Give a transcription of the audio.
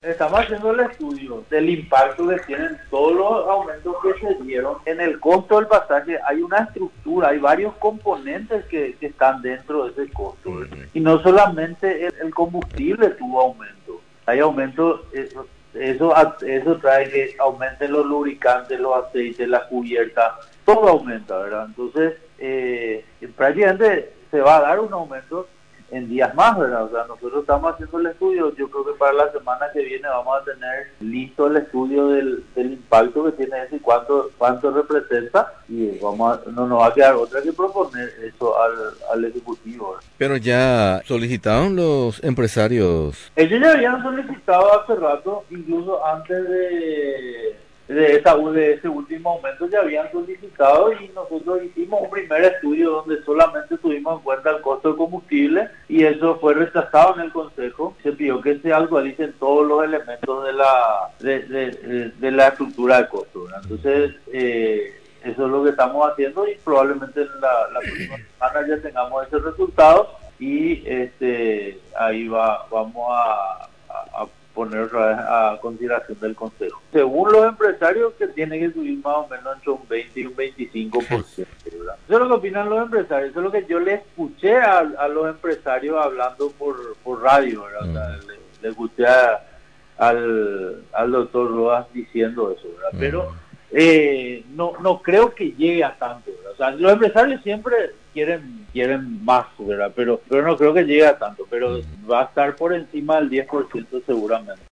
Estamos haciendo el estudio del impacto que tienen todos los aumentos que se dieron en el costo del pasaje. Hay una estructura, hay varios componentes que están dentro de ese costo. Y no solamente el combustible tuvo aumento. Hay aumento, eso trae que aumenten los lubricantes, los aceites, las cubiertas, todo aumenta, ¿verdad? Entonces, prácticamente se va a dar un aumento en días más, ¿verdad? O sea, nosotros estamos haciendo el estudio. Yo creo que para la semana que viene vamos a tener listo el estudio del impacto que tiene eso y cuánto representa, y no nos va a quedar otra que proponer eso al Ejecutivo, ¿verdad? Pero ya solicitaron los empresarios. Ellos ya habían solicitado hace rato, incluso antes de ese último aumento, ya habían solicitado, y nosotros hicimos un primer estudio donde solamente tuvimos en cuenta el costo de combustible, y eso fue rechazado en el Consejo. Se pidió que se actualicen todos los elementos de la estructura de costo, ¿verdad? Entonces, eso es lo que estamos haciendo, y probablemente en la próxima semana ya tengamos ese resultado, y ahí vamos a poner otra vez a consideración del Consejo. Según los empresarios, que tiene que subir más o menos entre un 20 y un 25%, ¿verdad? Eso es lo que opinan los empresarios, eso es lo que yo le escuché a los empresarios hablando por radio, ¿verdad? O sea, le escuché al doctor Rodas diciendo eso, ¿verdad? Pero no creo que llegue a tanto, ¿verdad? O sea, los empresarios siempre quieren más, ¿verdad? Pero no creo que llegue a tanto, pero va a estar por encima del 10% seguramente.